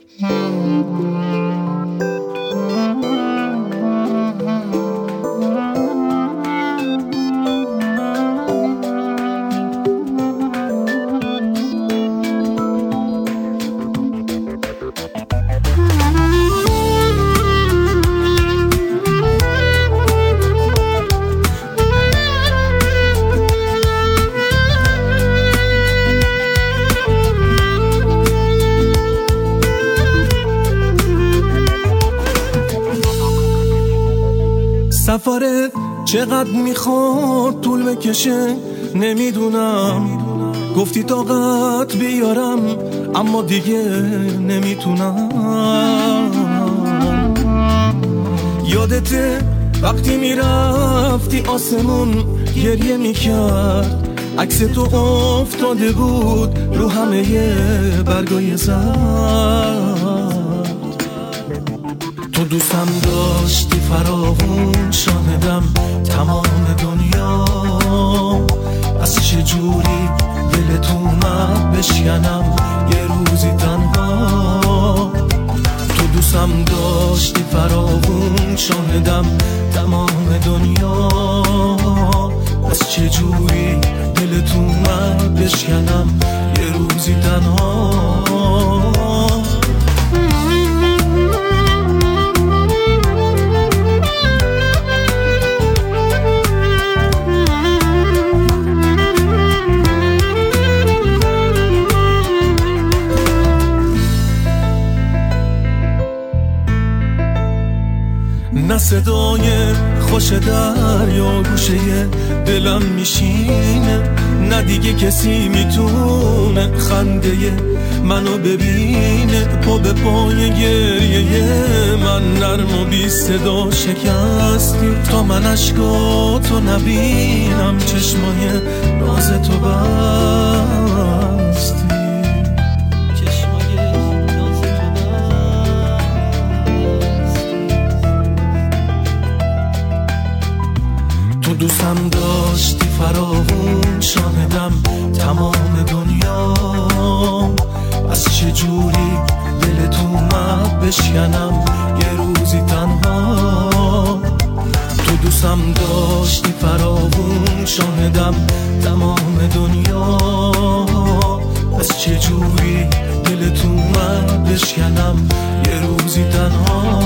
سفرت چقدر میخواد طول بکشه نمیدونم، گفتی طاقت بیارم اما دیگه نمیتونم. یادته وقتی میرفتی آسمون گریه میکرد، عکس تو افتاده بود رو همه برگای زرد. تو دوستم داشتی فراوون، شاهدم تمام دنیا، از چه جوری دلت اومد بشکنم یه روزی تنها. تو دوستم داشتی فراوون، شاهدم تمام دنیا، از چه جوری دلت اومد بشکنم یه روزی تنها. نه صدای خوش دریا گوشه دلم میشینه، نه دیگه کسی میتونه خنده منو ببینه. پا به پای گریه من نرم و بی صدا شکستی، تا من اشکاتو نبینم چشمای ناز تو بستی. تو دوستم داشتی فراوون، شاهدم تمام دنیا، از چه جوری دلت اومد بشکنم یه روزی تنها. تو دوستم داشتی فراوون، شاهدم تمام دنیا، از چه جوری دلت اومد بشکنم یه روزی تنها.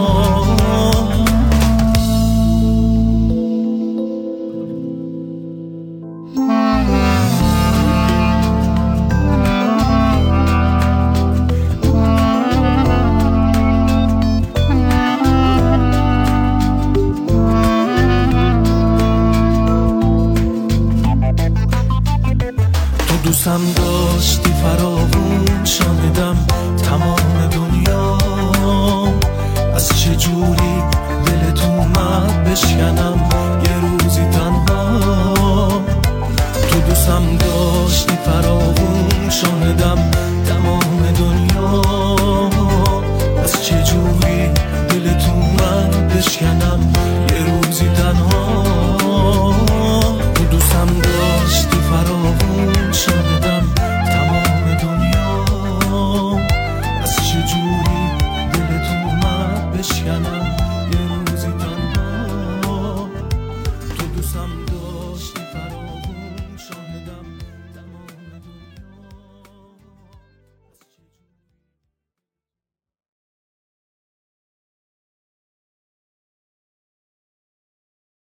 دوستم داشتی فراوون، شاهدم تمام دنیا، از چه جوری دلت اومد بشکنم یه روزی تنها. تو دوستم داشتی فراوون، شاهدم